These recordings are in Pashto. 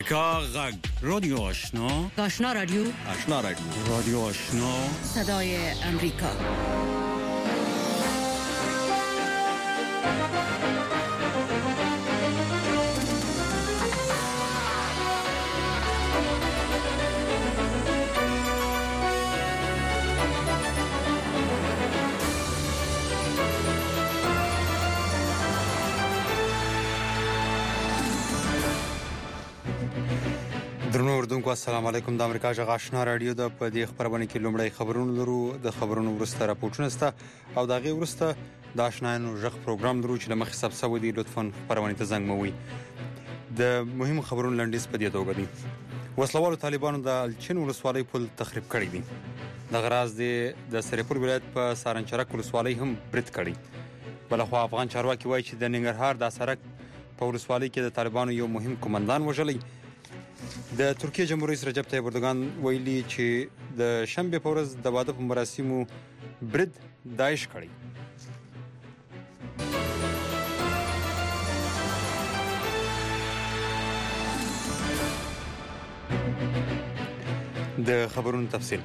غږ رادیو آشنا رادیو رادیو آشنا صدای امریکا. درنو اردوونکو السلام علیکم. د امریکا غږ آشنا رادیو د په دې خبرونه کې لومړی خبرونه لرو، د خبرونو وروسته راپورټونه سته او د هغې وروسته د آشنایانو غږ پروګرام لرو چې له مخې ثبت شوی دی. لطفاً خبرونه ته زنګ موي. د مهم خبرونو لنډیز په دې توګه دي: وسلوالو طالبانو د الچین ولسوالۍ پل تخریب کړی دی. د غراز د سرپور ولایت په سارنچرک ولسوالۍ هم برید کړی. بلخوا افغان چارواکي وایي چې د ننګرهار د سرک په ولسوالۍ کې د طالبانو یو مهم قومندان وژلی. د ترکیه جمهور رئیس رجب طیب اردوغان ویلي چې د شنبه په ورځ د واده په مراسمو برید داعش کړی. د خبرونو تفصیل: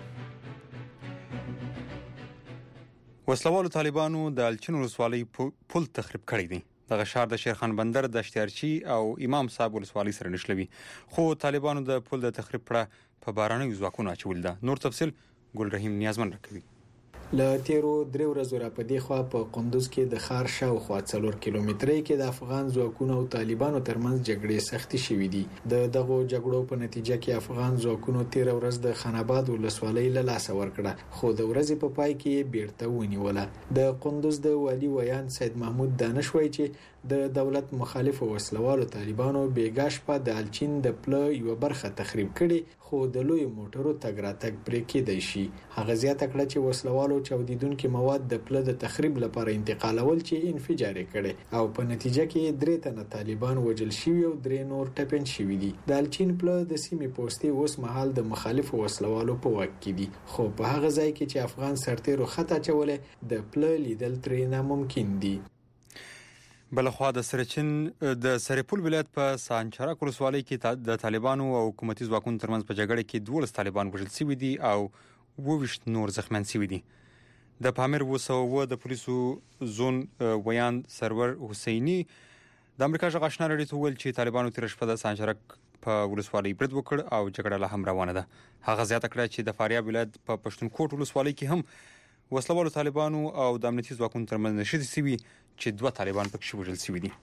وسلوالو طالبانو د الچین ولسوالۍ پل تخریب کړی دی. دغه ښار د شیرخان بندر، دشتیارچی او امام صاحب ولسوالۍ سره نښلوي، خو طالبانو د پل د تخریب پړه په بارانیو ځواکونو اچول ده. نور تفصیل ګل رحیم نیازمن راکوي. له تیرو 3 ورځو را په دې خوا په قندوز کې د ښار شاوخوا 4 کیلومترۍ کې د افغان ځواکونو او طالبانو ترمنځ جګړې سختې شوې دي. د دغو جګړو په نتیجه کې افغان ځواکونو 13 ورځ د خاناباد ولسوالۍ له لاسه ورکړه، خو د ورځې په پای کې بیرته ونیوله. د قندوز د والي ویان سید محمود دانش وایي چې د دولت مخالفو وسلوالو طالبانو بیګا شپه د الچین د پله یو برخه تخریب کړي، خو د لوی موټرو تګ راتګ پرې کېدای شي. هغه زیاته کړه چې وسلوالو چاودیدونکو مواد د پله د تخریب لپاره انتقالول چې انفجار کړي او په نتیجه کې 3 تنه طالبان وژل شوي او 3 نور ټپین شوي دي. د الچین پله د سیمې پوستې اوس مهال د مخالفو وسلوالو په واک کې دي، خو په هغه ځای کې چې افغان سرتیرو خطا چولې د پله لیدل ترې ناممکن دي. بلخوا د سرچین د سرپول ولایت په سانچرک ولسوالۍ کې د طالبانو او حکومتي ځواکونو ترمنځ په جګړه کې 12 طالبان وژل شوي دي او 22 نور زخمیان شوي دي. د پامیر 200 د پولیسو زون ویان سرور حسینی د امریکا غږ آشنا رادیو ته ویل چې طالبانو تیر شپه د سانچرک په ولسوالۍ برید وکړ او جګړه لا هم روانه ده. هغه زیاته کړه چې د فاریاب ولایت په پښتونخوا ولسوالۍ کې هم وسلوالو طالبانو او د امنیتي ځواکونو ترمنځ نښتې شوي چې 2 طالبان پکې وژل شوي دي.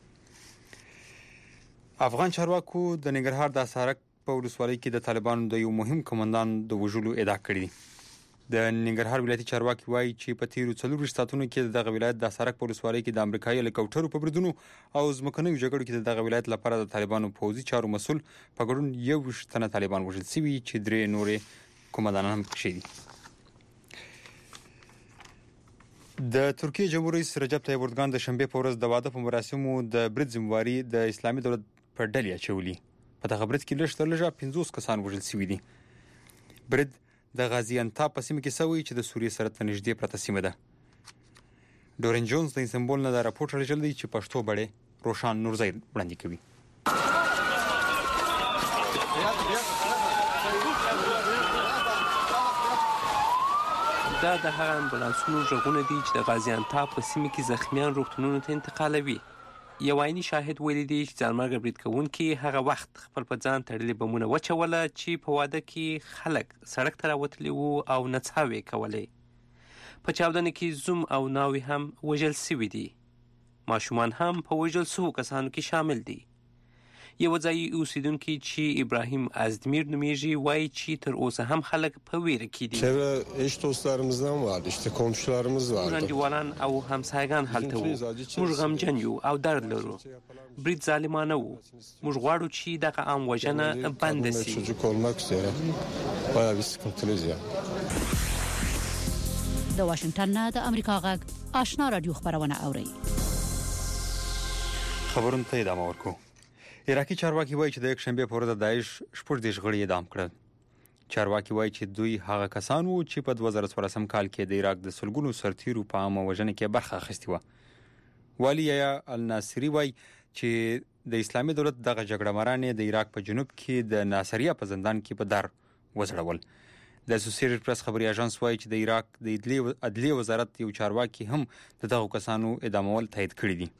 افغان چارواکو د ننګرهار د سرک په ولسوالۍ کې د طالبانو د یو مهم قومندان د وژلو ادعا کړې ده. د ننګرهار ولایتي چارواکي وایي چې په تیرو 4 ساعتونو کې دغه ولایت د سرک په ولسوالۍ کې د امریکایي هلیکوپټرو په بریدونو او ځمکنیو جګړو کې دغه ولایت لپاره د طالبانو پوځي چارو مسؤل په ګډون 21 تنه طالبان وژل شوي چې 3 نورې قومندانان هم پکې دي. د ترکیه جمهور رئیس رجب طیب اردوغان د شنبه په ورځ د واده په مراسمو د برید ذمہواری د اسلامي دولت پر ډلې اچولي. په دغه برید کې لږ تر لږه 50 کسان وژل شوي دي. برید د غازی انتاب په سیمه کې شوی چې د سوریې سره ته نږدې پرته سیمه ده. ډورن جونز د استنبول نه د راپورټ راغلی دی چې پښتو بړې روشان نورزی وړاندې کوي. دا د هغه امبولانسونو غږونه دي چې د غازی انتاب په سیمه کې زخمیان روغتونونو ته انتقالوي. یو عیني شاهد ویلي دی چې ځانمرګه برید کوونکي هغه وخت خپل په ځان تړلي بمونه وچوله چې په واده کې خلک سړک ته راوتلي وو او نڅاوې کولې. په چاودنه کې زوم او ناوې هم وژل شوي دي. ماشومان هم په وژل شوو کسانو کې شامل دي. یو ځایي اوسیدونکي چې ابراهیم ازدمیر نومیږي وایي چې تر اوسه هم خلک په ویره کې دي. چرا eş dostlarımızdan vardı, işte komşularımız vardı. ګاونډیوالان او همسایگان هلته وو. موږ غمجن یو او درد لرو. برید ظالمانه وو. موږ غواړو چې دغه عام وژنه بند شي. Çocuk olmak üzere bayağı bir sıkıntılıyız ya. د واشنگټن نه د امریکا غږ آشنا رادیو خبرونه اوري. خبرونه ته ادامه ورکو. عراقي چارواکي وایي چې د یک شنبه په ورځ داعش 14 غړي اعدام کړل. چارواکي وایي چې دوی هغه کسان وو چې په 2014 کال کې د عراق د سلګونو سرتیرو په عامه وژنه کې برخه اخیستې وه. والی یا الناصری وایي چې د اسلامي دولت دغه جګړه ماران د عراق په جنوب کې د ناصریه په زندان کې په دار وځړول. د اسوسییټډ پریس خبري اژانس وایي چې د عراق د عدلیه وزارت یو چارواکي هم دغه کسانو اعدامول تایید کړی دي.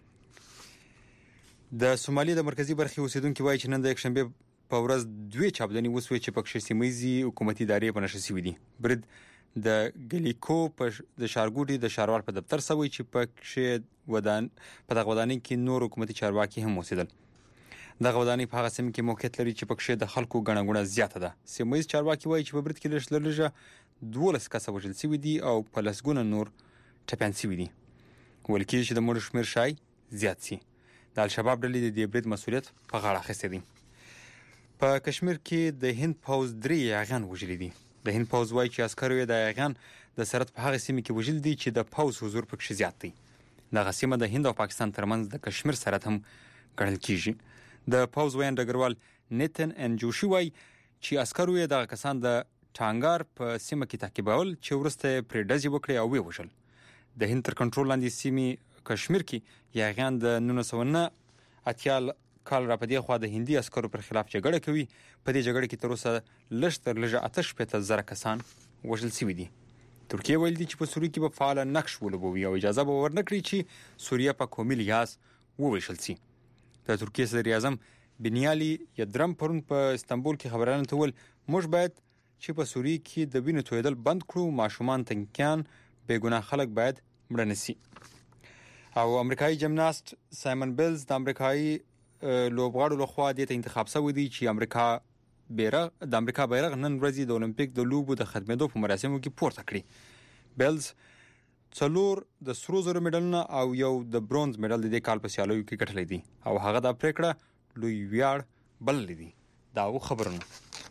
د سومالي د مرکزی برخې اوسیدونکو وایي چې نن د یکشنبه په ورځ 2 چاودنې وسوي چې پکې سیمایي حکومتي ادارې په نشه شوې دي. برید د ګلیکو په د شارګوټي د شاروال په دفتر سوي چې پکې دغه ودانۍ کې نور حکومتي چارواکي هم اوسیدل. دغه ودانۍ په هغه سیمه کې موقعیت لري چې پکې د خلکو ګڼه زیاته ده. سیمایي چارواکي وایي چې په برید کې لږ 12 کسه وژل شوي دي او په لسګونه نور ټپيان شوي دي. ویل کېږي چې د مړو شمېر شای زیات شي. د الشباب ډلې د دې برید مسؤلیت په غاړه اخیستی دی. په کشمیر کې د هند پوځ 3 یاغیان وژلي دي. د هند پوځ وایي چې عسکرو یې د یاغیان د سرحد په هغه سیمه کې وژل دي چې د پوځ حضور پکې زیات دی. دغه سیمه د هند او پاکستان ترمنځ د کشمیر سرحد هم ګڼل کیږي. د پوځ وایي ډګروال نیتن ان جوشي وایي چې عسکرو یې دغه کسان د ټانګار په سیمه کې تعقیبول چې ورسته پرې ډزې وکړي او وژل. د هند تر کنټرول لاندې سیمه کشمیر کې یاغیان د 1980 کال را پدې خوا د هندي عسکرو پر خلاف جګړه کوي. په دې جګړه کې تر اوسه لږ آتش پته زره کسان وژل شوي دي. ترکیه ویل دي چې په سوریه کې به فعال نقش ولوبوي او اجازه به ورنکړي چې سوریه په قومي لحاظ وویشل شي. د ترکیه صدر اعظم بنیالي یدرم پرون په استانبول کې خبرانه تول موږ باید چې په سوریه کې د وینې تویدل بند کړو، ماشومان تنکیان بېګناه خلک باید مړه نشي. او امریکایي جمناست سایمن بیلز د امریکایي لوبغاړو لخوا د انتخاب شوی دی چې د امریکا بیرغ نن ورځ د اولمپیک د لوبو د ختمېدو په مراسمو کې پورته کړی. بیلز 4 د سرو زرو مډالونه او یو د برونز مډال د دې کال په سیالیو کې ګټلې دي او هغه د پریکړه لوی ویاړ بللې دي. دا خبرونه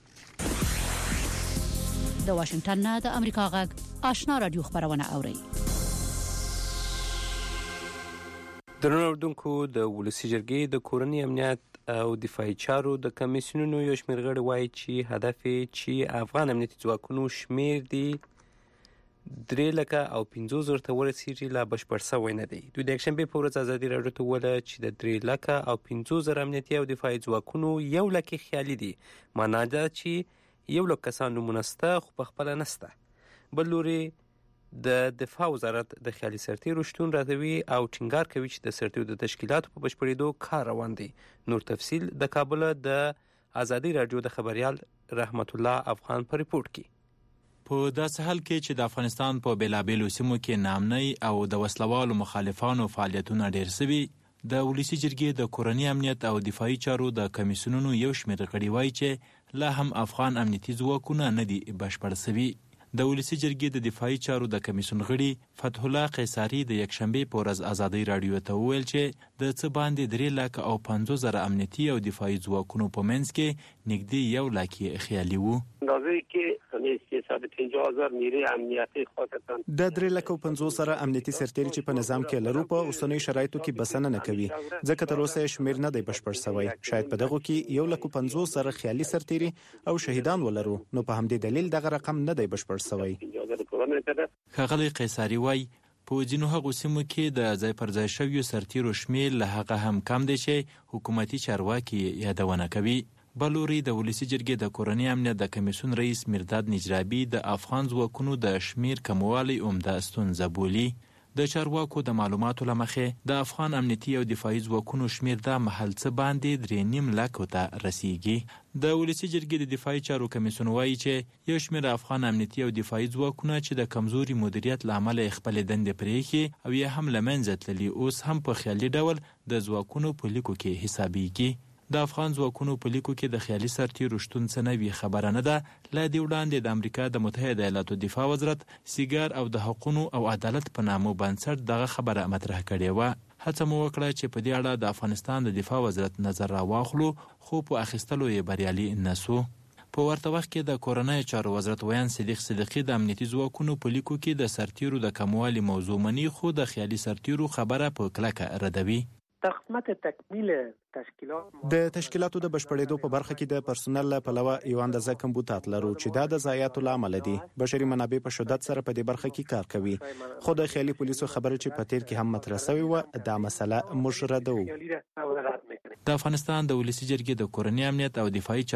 د واشنگټن نه د امریکا غږ آشنا رادیو خبرونه اوري. د اردوونکو د ولسی جرګې د کورنۍ امنیت او دفاعي چارو د کمیسیونونو یو شمېر غړي وایي چې هدف یې چې افغان امنیتي ځواکونو شمېر دی 3,50,000 ته ورسیږي لا بشپړ شوی نه دی. دوی د یکشنبې په ورځ ازادي راډیو ته وویل چې د 3,50,000 امنیتي او دفاعي ځواکونو 1,00,000 خیالي دي. معنا ده چې 1,00,000 کسان نومونه شته خو په خپله نشته. بل لوري د دفاع وزارت د خیالي سرتیرو شتون راځوي او ټینګار کوي چې د سرتیرو د تشکیلاتو په بشپړېدو کار روان دی. نور تفصیل د کابل د ازادي راډیو د خبريال رحمت الله افغان په ریپورت کې. په داسې حال کې چې د افغانستان په بیلابیلو سیمو کې نامنۍ او د وسلوالو مخالفانو فعالیتونه ډېر شوي، د ولسی جرګې د کورنۍ امنیت او دفاعي چارو د کمیسیونونو یو شمېر غړي وایي چې لا هم افغان امنیتي ځواکونه نه دي بشپړ شوي. د ولسی جرګې د دفاعي چارو د کمیسیون غړي فتح الله قیصاری د یکشنبې په ورځ ازادي راډیو ته وویل چې د څه باندې 3,50,000 امنیتي او دفاعي ځواکونو په منځ کې نږدې 1,00,000 خیالي وو. د 3,50,000 امنیتي سرتیري چې په نظام کې لرو په اوسنۍ شرایطو کې بسنه نه کوي، ځکه تر اوسه شمیر نه دی بشپړ شوی. شاید په دغه کې 1,50,000 خیالي سرتیري او شهیدان ولرو، نو په همدې دلیل دغه رقم نه دی بشپړ شوی. ښاغلی قیصاری وایي په ځینو هغو سیمو کې د ځای پر ځای شویو سرتیرو شمیر له هغه هم کم دی چې حکومتي چارواکي یادونه کوي. بلوري د ولسی جرګې د کورنۍ امنیت د کمیسیون رئیس مرداد نجرابي د افغان ځواکونو د شمیر کموالی عمده ستونزه بولي. د چارواکو د معلوماتو له مخې د افغان امنیتي او دفاعي ځواکونو شمیر د محل څه باندې 3,500,000 ته رسیږي. د ولسی جرګې د دفاعي چارو کمیسیون وایي چې یو شمیر افغان امنیتي او دفاعي ځواکونه چې د کمزوري مدیریت له امله خپل دندې پرېښي او یا هم له منځه تللي، اوس هم په خیالي ډول د ځواکونو په لیکو کې حسابېږي. د افغان ځواکونو په لیکو کې د خیالي سرتیرو شتون څه نوې خبره نه ده. له دې وړاندې د امریکا د متحده ایالاتو دفاع وزارت سیګار او د حقوقو او عدالت په نامو بنسټ دغه خبره مطرح کړې وه. هڅه مو وکړه چې په دې اړه د افغانستان د دفاع وزارت نظر راواخلو، خو په اخیستلو یې بریالي نه سو. په ورته وخت کې د کورنۍ چارو وزارت ویان صدیق صدیقي د امنیتي ځواکونو په لیکو کې د سرتیرو د کموالي موضوع مني، خو د خیالي سرتیرو خبره په کلکه ردوي. د تشکیلاتو د بشپړېدو په برخه کې د پرسونل له پلوه یو اندازه کمبودات لرو چې دا د ضایعاتو له امله دي. بشري منابع په شدت سره په دې برخه کې کار کوي، خو د خیالي پولیسو خبره چې په تیر کې هم مطرح شوې وه، دا مسله موږ ردوو. د افغانستان د ولسي جرګې د کورنۍ امنیت او دفاعي